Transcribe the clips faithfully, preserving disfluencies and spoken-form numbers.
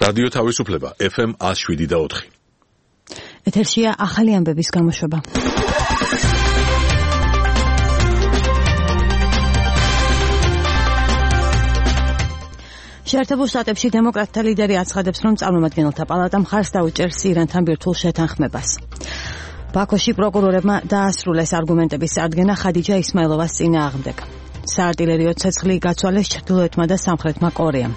რადიო თავისუფლება ეფ ემ one oh seven და four. ეთერშია ახალი ამბების გამოშვება. შეერთებულ შტატებში დემოკრატთა ლიდერი აცხადებს, რომ წარმომადგენელთა პალატა მხარს დაუჭერს ირანთან ბირთვულ შეთანხმებას. ბაქოში პროკურორებმა დაასრულეს არგუმენტების წარდგენა ხადიჯა ისმაილოვას წინააღმდეგ. საარტილერიო ცეცხლი გაცვალეს ჩრდილოეთმა და სამხრეთმა კორეამ.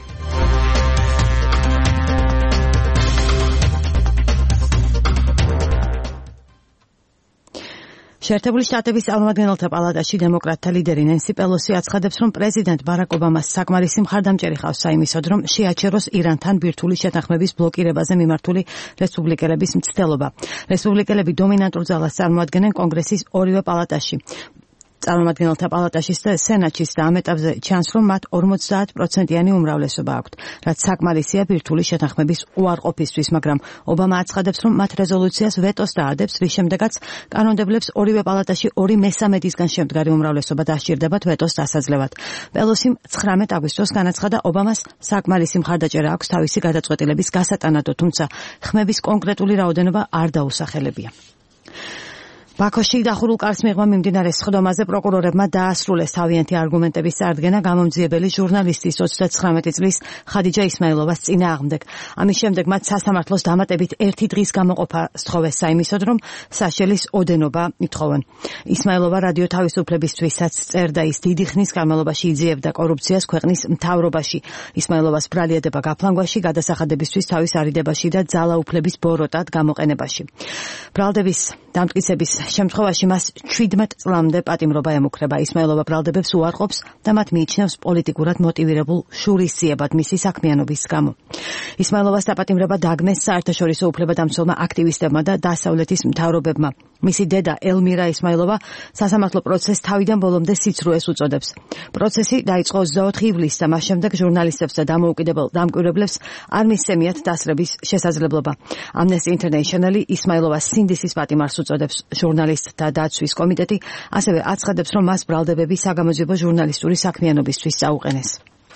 შეერთებული შტატების წარმომადგენელთა პალატაში დემოკრატთა ლიდერი ნენსი პელოსი აცხადებს, რომ პრეზიდენტ ბარაკ ობამას საკმარისი მხარდამჭერი ყავს საიმისოდ, რომ შეაჩეროს ირანთან ბირთვული შეთანხმების ბლოკირებაზე მიმართული რესპუბლიკელების მცდელობა. რესპუბლიკელები დომინანტურ ძალას წარმოადგენენ კონგრესის ორივე პალატაში. წარმომადგენელთა პალატაში და სენატშიც და ამ ეტაპზე ჩანს, რომ მათ ორმოცდაათ პროცენტიანი უმრავლესობა აქვთ, რაც საკმარისია ბირთვული შეთანხმების უარყოფისთვის, მაგრამ ობამა აცხადებს, რომ მათ რეზოლუციას ვეტოს დაადებს, რის შემდეგაც კანონმდებლებს ორივე პალატაში ორი მესამედისგან შემდგარი უმრავლესობა დასჭირდებათ ვეტოს დასაძლევად. პელოსიმ ცხრამეტ აგვისტოს განაცხადა, ობამას საკმარისი მხარდაჭერა აქვს თავისი გადაწყვეტილების გასატანადო, თუმცა ხმების კონკრეტული რაოდენობა არ დაუსახელებია. ბაქოში დახურულ კარს მიღმა მიმდინარე სხდომაზე პროკურორებმა დაასრულეს თავიანთი არგუმენტების წარდგენა გამომძიებელი ჟურნალისტის ოცდაცხრამეტი წლის ხადიჯა ისმაილოვას წინააღმდეგ. ამის შემდეგ მათ სასამართლოს დამატებით ერთი დღის გამოყოფა სთხოვეს საიმისოდ, რომ საშელის ოდენობა ითხოვენ. ისმაილოვა რადიო თავისუფლებისთვისაც წერდა, ის დიდი ხნის განმავლობაში იძიებდა კორუფციას ქვეყნის მთავრობაში. ისმაილოვას ბრალიანდება გაფლანგვაში, გადასახადებისთვის თავის არიდებაში და ძალაუფლების ბოროტად გამოყენებაში. ბრალდების დამტკიცების შემთხვევაში მას შვიდმეტ წლამდე პატიმრობა ემუქრება. ისმაილოვა ბრალდებებს უარყოფს და მათ მიიჩნევს პოლიტიკურად მოტივირებულ შურისძიებად მისი საქმიანობის გამო. ისმაილოვას დაპატიმრება დაგმეს საერთაშორისო უფლებადამცველმა აქტივისტებმა და დასავლეთის მთავრობებმა. მისი დედა ელმირა ისმაილოვა სასამართლო პროცესს თავიდან ბოლომდე სიცრუეს უწოდებს. პროცესი დაიწყო ოცდაოთხი ივლისს და მას შემდეგ ჟურნალისტებს და დამოუკიდებელ დამკვირვებლებს არ მისცემიათ დასრების შესაძლებლობა. Amnesty International ისმაილოვას სინდისის პატიმარს უწოდებს. ჟურნალისტთა დაცვის კომიტეტი ასევე აცხადებს, რომ მას ბრალდებები საგამოძიებო ჟურნალისტური საქმიანობისთვის წაუყენეს.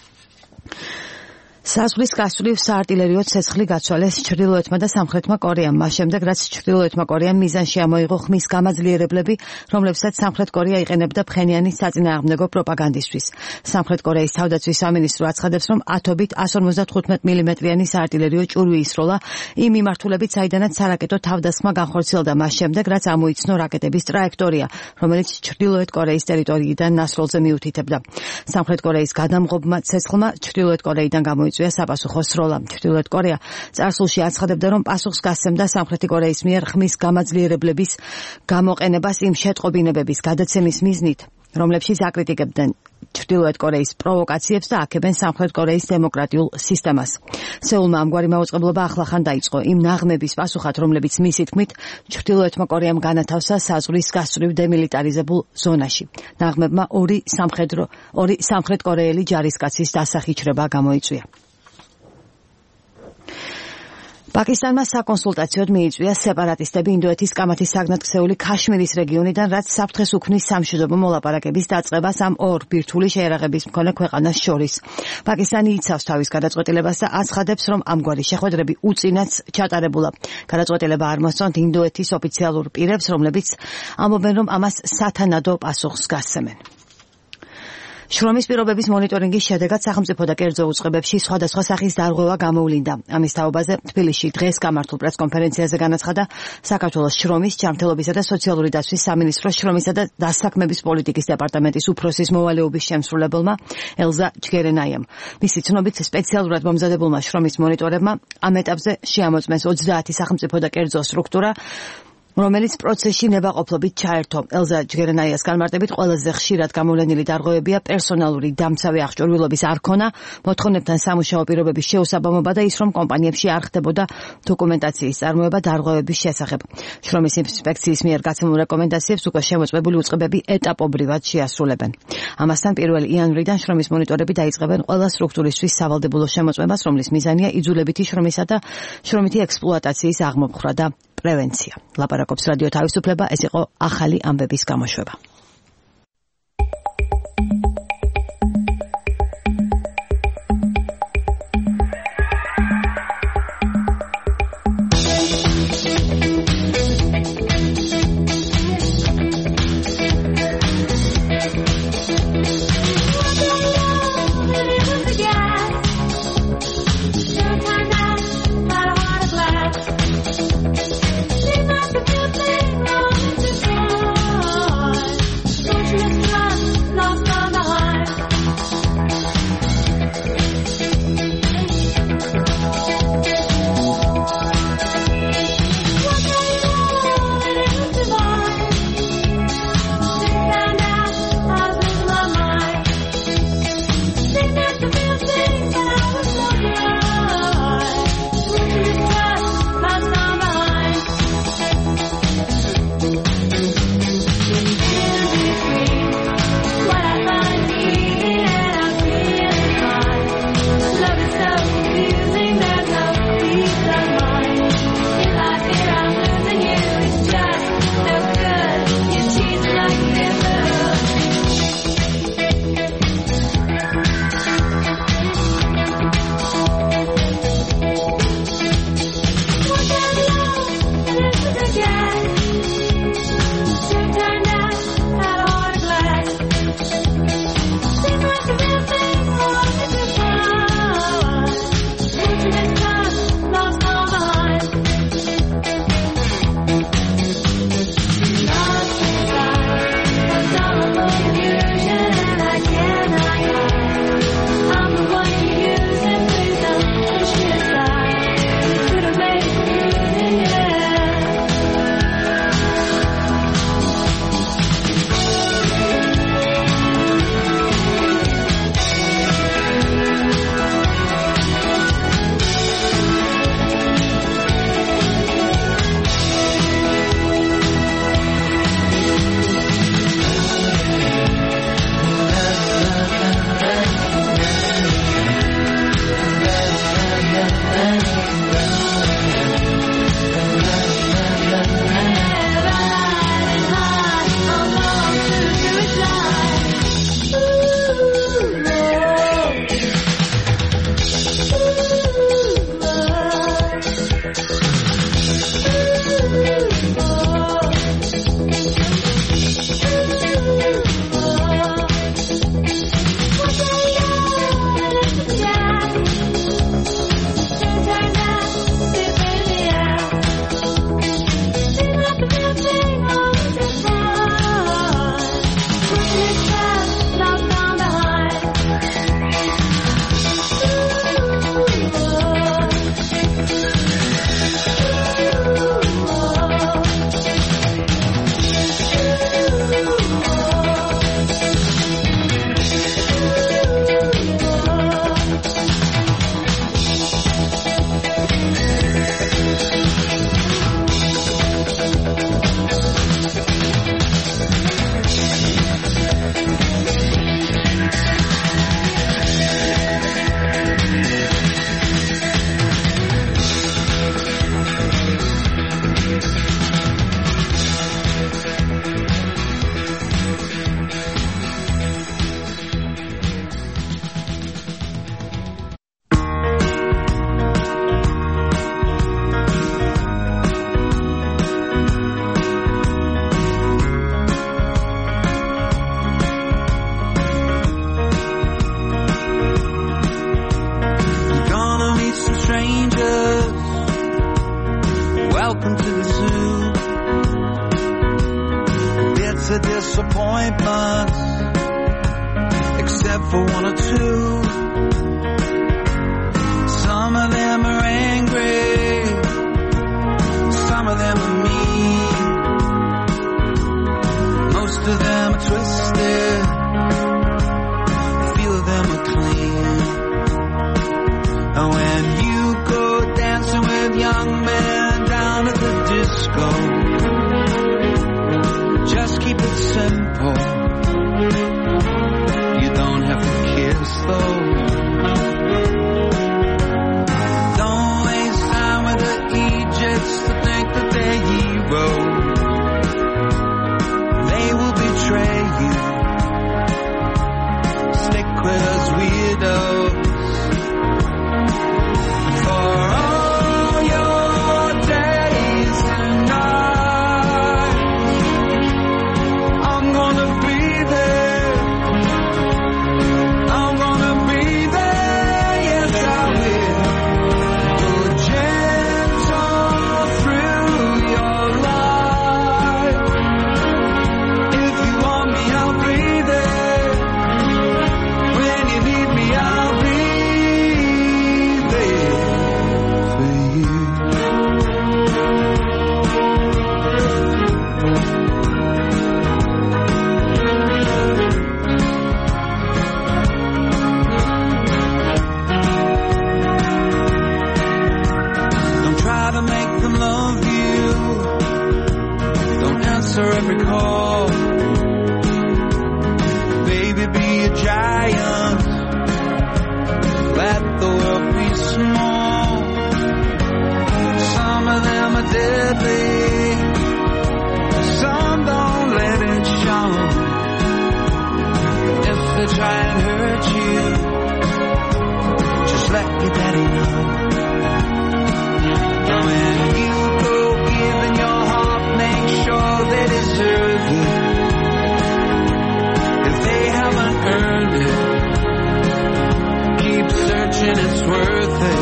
საზღვრის გასწვრივ საარტილერიო ცეცხლი გაცვალეს ჩრდილოეთმა და სამხრეთმა კორეამ, მას შემდეგ, რაც ჩრდილოეთმა კორეამ მიზანში ამოიღო ხმის გამაძლიერებლები, რომლებსაც სამხრეთ კორეა იყენებდა ფხენიანის საწინააღმდეგო პროპაგანდისთვის. სამხრეთ კორეის თავდაცვის სამინისტრო აცხადებს, რომ ათობით one fifty-five მილიმეტრიანი საარტილერიო ჭურვი ისროლა იმ მიმართულებით, საიდანაც სარაკეტო თავდასხმა განხორციელდა მას შემდეგ, რაც ამოიცნო რაკეტების ტრაექტორია, რომელიც ჩრდილოეთ კორეის ტერიტორიიდან ნასროლზე მიუთითებდა. სამხრეთ კორეის გადამღობმა ცეცხლმა ჩრდილოეთ კორეიდან გამოიწვია საპასუხო სროლა. ჩრდილოეთ კორეა წარსულში აცხადებდა, რომ პასუხს გასცემდა სამხრეთი კორეის მიერ ხმის გამაძლიერებლების გამოყენებას იმ შეტყობინებების გადაცემის მიზნით, რომლებშიც აკრიტიკებდნენ ჩრდილოეთ კორეის პროვოკაციებს და აქებენ სამხრეთ კორეის დემოკრატიულ სისტემას. სეულმა ამგვარი მაუწყებლობა ახლახან დაიწყო იმ ნაღმების პასუხად, რომლებიც მისი თქმით ჩრდილოეთმა კორეამ განათავსა საზღვრის გასწვრივ დემილიტარიზებულ ზონაში. ნაღმებმა ორი სამხედრო ორი სამხრეთ კორეელი ჯარისკაცის დასახიჩრება გამოიწვია. პაკისტანმა საკონსულტაციოდ მიიწვია სეპარატისტები ინდოეთის კამათის საგნათქცეული ქაშმირის რეგიონიდან, რაც საფრთხეს უქმნის სამშვიდობო მოლაპარაკების დაწყებას ამ ორ ბირთვული შეერაღების მქონე ქვეყანას შორის. პაკისტანი იცავს თავის გადაწყვეტილებას და აცხადებს, რომ ამგვარი შეხვედრები უწინაც ჩატარებულა. გადაწყვეტილება არ მოსწონთ ინდოეთის ოფიციალურ პირებს, რომლებიც ამბობენ, რომ ამას სათანადო პასუხს გასცემენ. შრომის პირობების მონიტორინგის შედეგად სახელმწიფო და კერძო უწყებებში სხვადასხვა სახის დარღვევა გამოვლინდა. ამის თაობაზე თბილისში დღეს გამართულ პრესკონფერენციაზე განაცხადა საქართველოს შრომის, ჯანმრთელობისა და სოციალური დაცვის სამინისტროს შრომისა და დასაქმების პოლიტიკის დეპარტამენტის უფროსის მოვალეობის შემსრულებელმა ელზა ჯგერენაიამ. მისი ცნობით, სპეციალურად მომზადებულმა შრომის მონიტორებმა ამ ეტაპზე შეამოწმეს ოცდაათი სახელმწიფო და კერძო სტრუქტურა, რომელიც პროცესში ნებაყოფლობით ჩაერთო. ელზა ჯგერენაიას განმარტებით, ყველაზე ხშირად გამოვლენილი დარღვევებია პერსონალური დამცავი აღჭურვილობის არქონა, მოთხოვნებთან სამუშაო პირობების შეუსაბამობა და ის, რომ კომპანიებში არ ხდებოდა დოკუმენტაციის წარმოება დარღვევების შესახებ. შრომის ინსპექციის მიერ გაცემულ რეკომენდაციებს უკვე შემოწმებული უწყებები ეტაპობრივად შეასრულებენ. ამასთან პირველი იანვრიდან შრომის მონიტორები დაიწყებენ ყველა სტრუქტურისთვის სავალდებულო შემოწმებას, რომლის მიზანია იძულებითი შრომისა და შრომითი ექსპლუატაციის აღმოფხვრა და პრევენცია. ლაპარაკობს რადიო თავისუფლება, ეს იყო ახალი ამბების გამოშვება. except for one or two. Some of them are angry, some of them are mean, most of them are twisted, a few of them are clean. And when you go dancing with young men down at the disco, just keep it simple. You don't have to kiss though. Don't waste time with the Egypts to think that they're heroes. They will betray you. Stick with us weirdos. For all your days and nights, I'm gonna be there. I'm gonna be there, yes I will. Go gentle through your life. If you want me, I'll be there. When you need me, I'll be there for you. Don't try to make them love you. Don't answer every call. Baby, be a giant. Let the world be small. Some of them are deadly. Some don't let it show. If they try and hurt you, just let your daddy know. And when you go giving your heart, make sure they deserve it. If they haven't earned it, keep searching, it's worth it.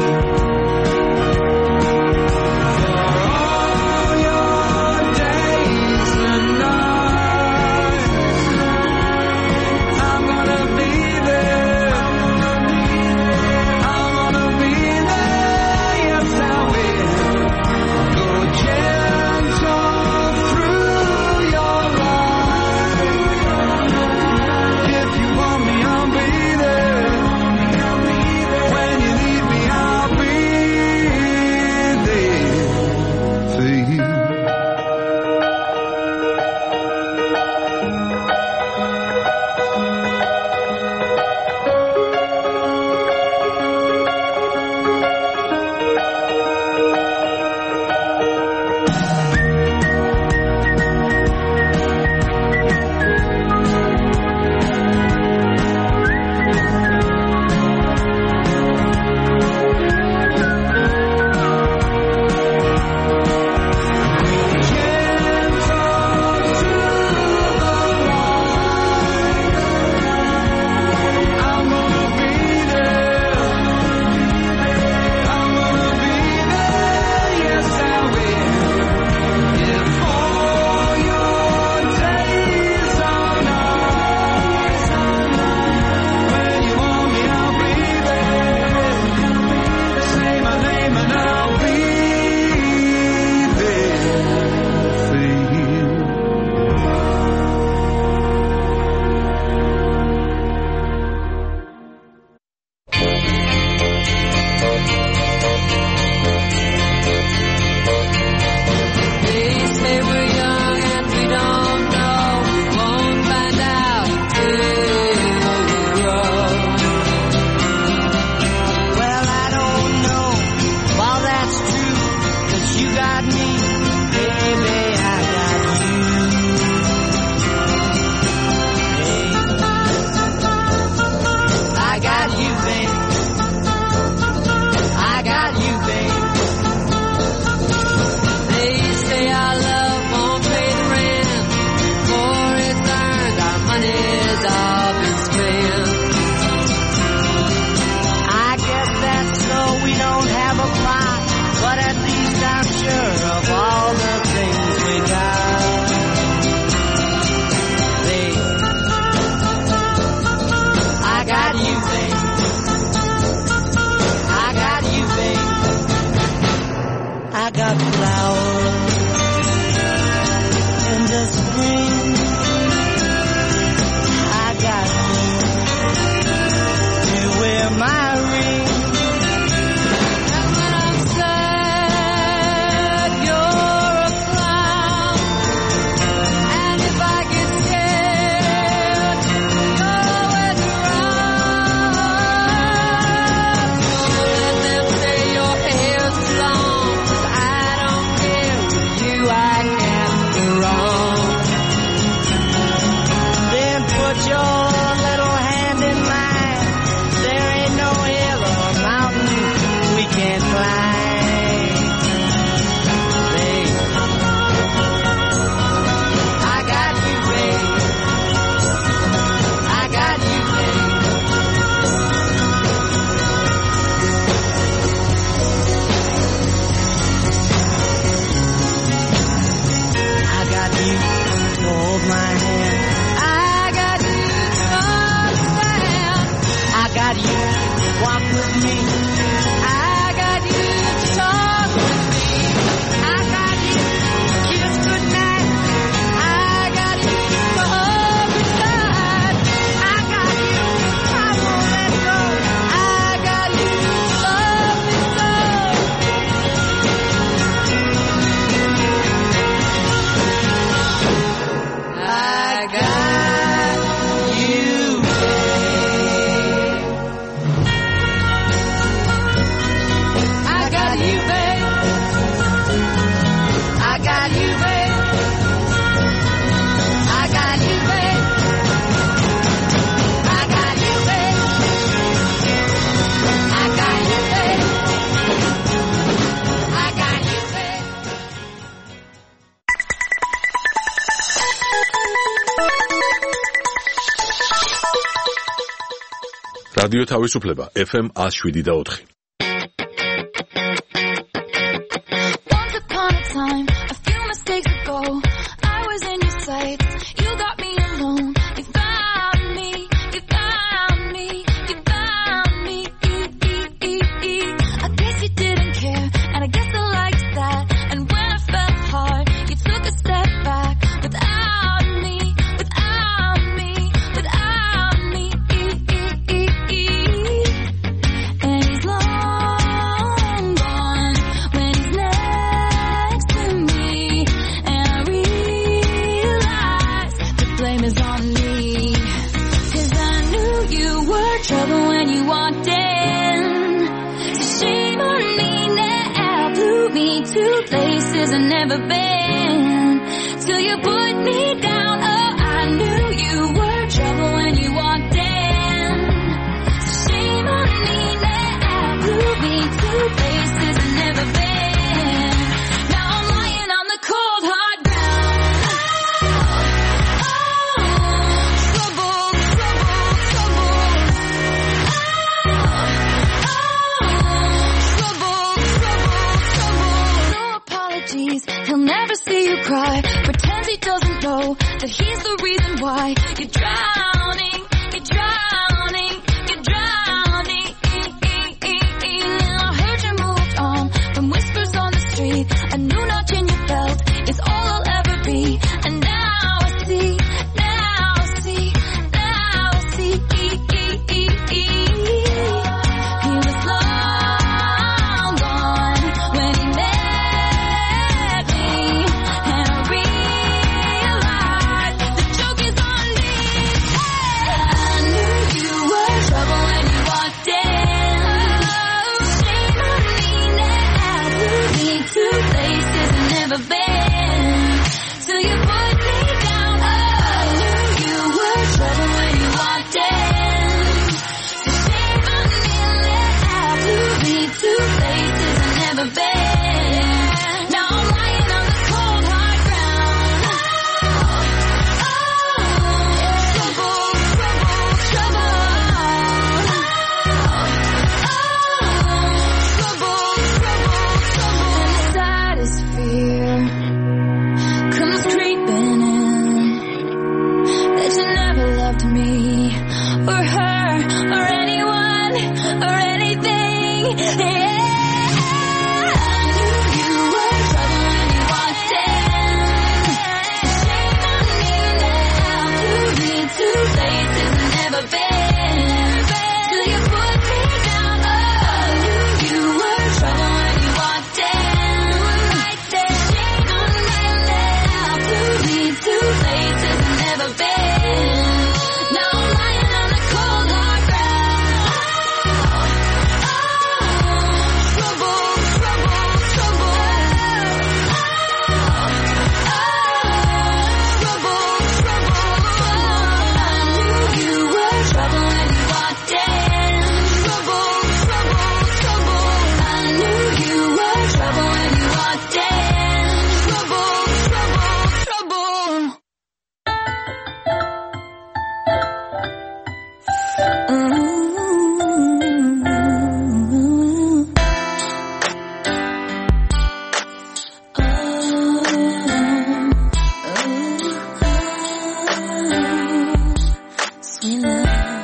For all your days and nights, I'm gonna be there. რადიო თავისუფლება F M one oh seven და four. Once upon a time, a few mistakes ago, I was in your sights. You got me alone. You found me. You found me. You found me. I guess you didn't care, and I guess I liked that. And when I fell hard, you took a step back without me, without me, without me. And he's long gone when he's next to me, and I realize the blame is on me. 'Cause I knew you were trouble when you walked in. So shame on me now, blew me to places I've never been. Till you put me down, oh, I knew you were trouble when you walked in. So shame on me now, blew me to places I've never been. Now I'm lying on the cold hard ground. Oh, trouble, trouble, trouble. Oh, trouble, trouble, trouble. No apologies, he'll never see you cry. Pretends he doesn't know that he's the reason why you're drowning, you're drowning, you're drowning. I heard you moved on from whispers on the street. A new notch in your belt is all I'll ever be. And now I see, now I see, now I see. He was long gone when he met me, and I realized the joke is on me. I knew you were trouble when you walked in. Shame on me now, blew me to places I've never been. Till you put me down, oh, I knew you were trouble when you walked in. So shame on me now, blew me to places I've never been. Now I'm lying on the cold hard ground. Oh, trouble, trouble, trouble. Oh, trouble, trouble, trouble. And the saddest fear comes creeping in, that you never loved me, or her, or anyone, or anything. Yeah. I knew you were trouble when you walked in. Shame on me now, blew me to places I've never been. Till you put me down, oh, I knew you were trouble when you walked in. Right there. Shame on me now, blew me to places I've never been. Now I'm lying on the cold hard ground. Oh, trouble, trouble, trouble. Oh, trouble, trouble. I knew you were trouble when you walked in. Trouble, trouble, trouble. I knew you were trouble when you walked in. Trouble, trouble, trouble. Sweet love,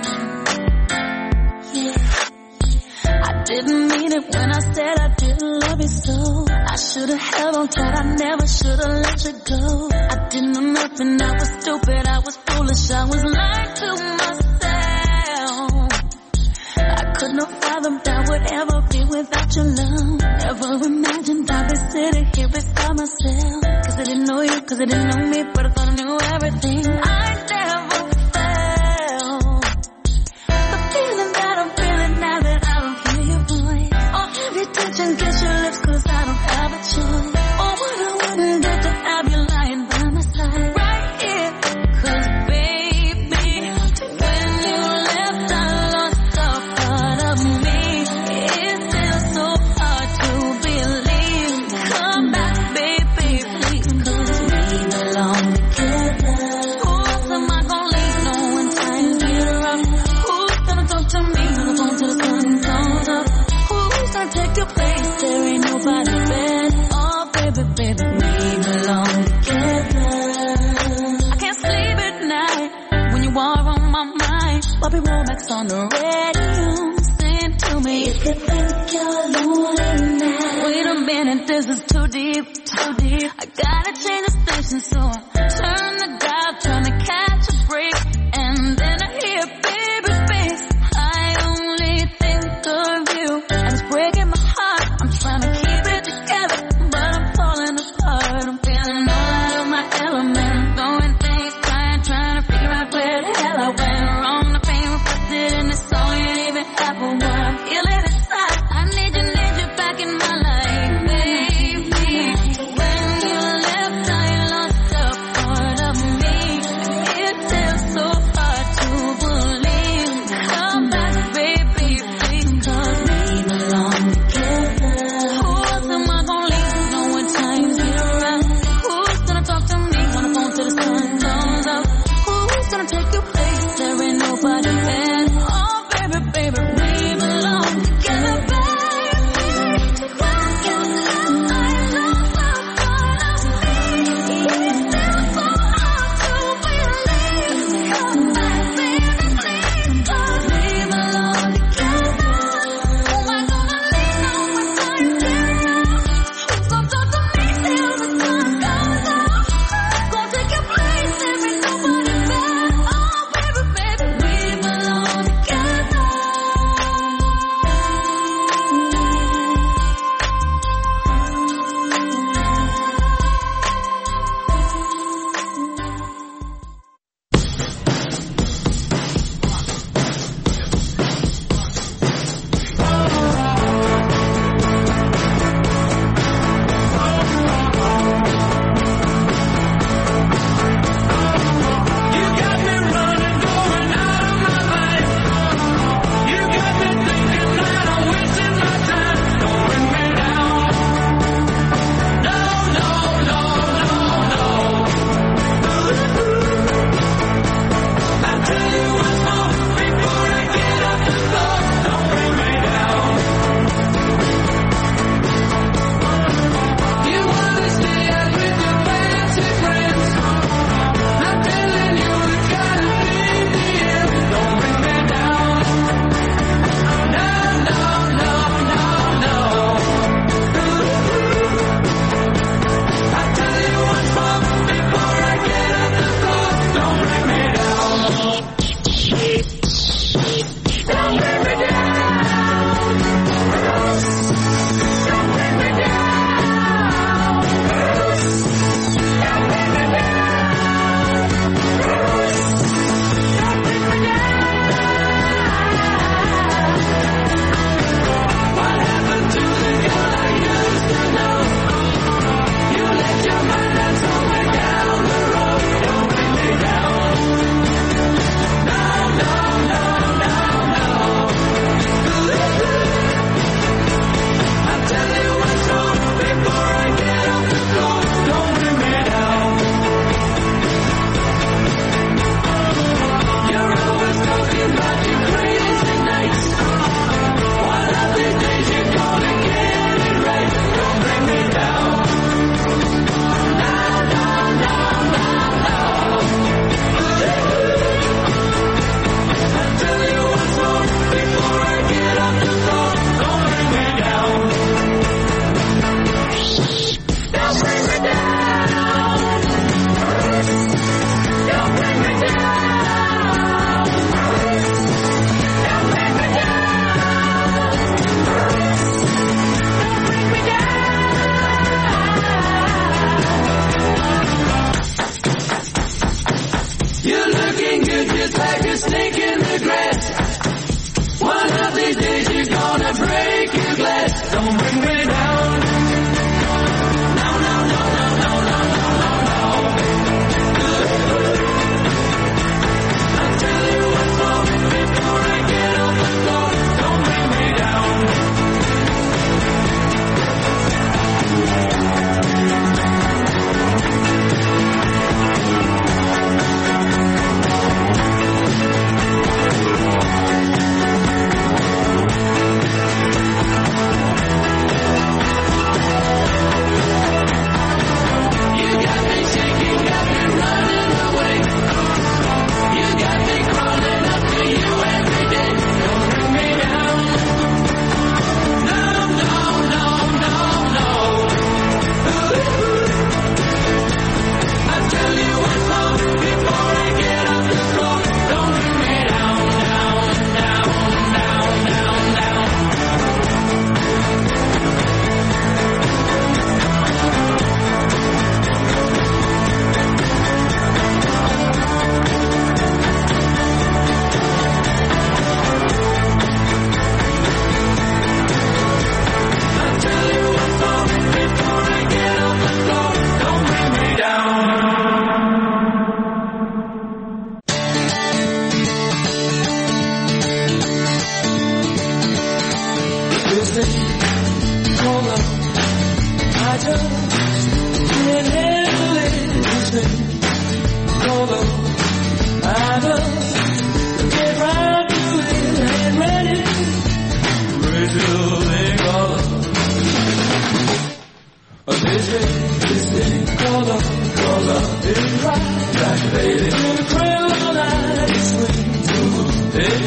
yeah. I didn't mean it when I said I didn't love you so. I should've held on tight, I never should've let you go. I didn't know nothing, I was stupid, I was foolish, I was lying to myself. I could not fathom that would ever be without your love. Never imagined I'd be sitting here beside myself. 'Cause I didn't know you, 'cause I didn't know me, but I thought I knew everything. I never felt the feeling that I'm feeling now that I don't hear your voice. Or have you touch and kiss your lips, 'cause I don't have a choice. Oh, what I wouldn't do to have you lying by my side right here. 'Cause baby, when you left I lost a part of me. It's still so hard to believe. Come back, baby, please, 'cause we belong. puppy Romex on the radio, saying to me, if you think you're lonely now, wait a minute, this is too deep, too deep. I gotta change the station, so I turn the dial, trying to catch a break, and then I hear baby's face. I only think of you, and it's breaking my heart. I'm trying to keep it together, but I'm falling apart. I'm feeling all out of my element, throwing things, trying, trying to figure out where the hell I went wrong. The pain reflected in this song ain't even half of what I'm feeling inside. I need you, need you back in my life, baby. When you left, I lost a part of me.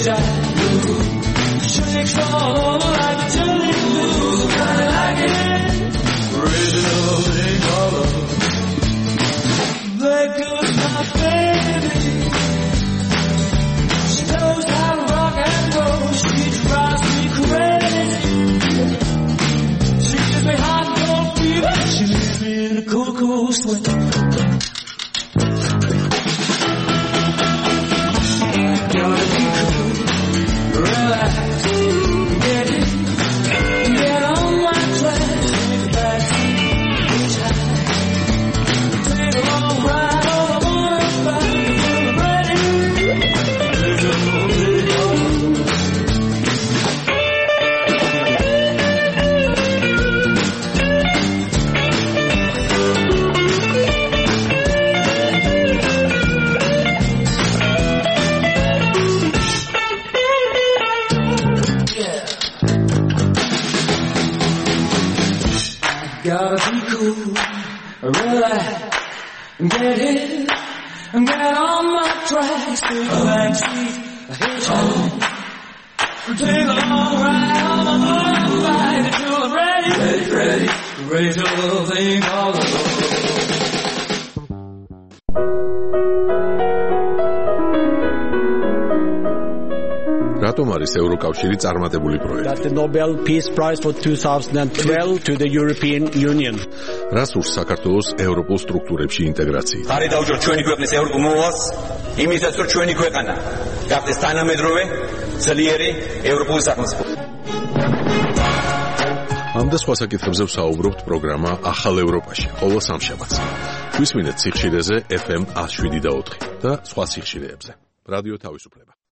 Shakes all like a jelly blue, kinda like it. Original thing color. There goes my baby. She knows how to rock and roll. She drives me crazy. She gives me hot and cold fever. She leaves me in a cool, cool sweat. Gotta be cool, relax. Gotta be cool, relax, get it, get on my tracks, take a back seat, hitchhike, take a long ride on my motorbike until I'm ready, ready, ready, ready to the thing all over. რატომ არის ევროკავშირი წარმატებული პროექტი? The Nobel Peace Prize for twenty twelve to the European Union. რას ურს საქართველოს ევროპულ სტრუქტურებში ინტეგრაციით? ხარი დავჯეროთ ჩვენი ქვეყნის ევროპულ მოვალს, იმისაც რომ ჩვენი ქვეყანა გახდეს თანამედროვე, ძლიერი ევროპული სახელმწიფო. ამ და სხვა საკითხებზე ვსაუბრობთ პროგრამა ახალ ევროპაში, ყოველ სამშაბათს. გვისმინეთ სიხშირეზე ეფ ემ one oh seven და ოთხი და სხვა სიხშირეებზე. რადიო თავისუფლება.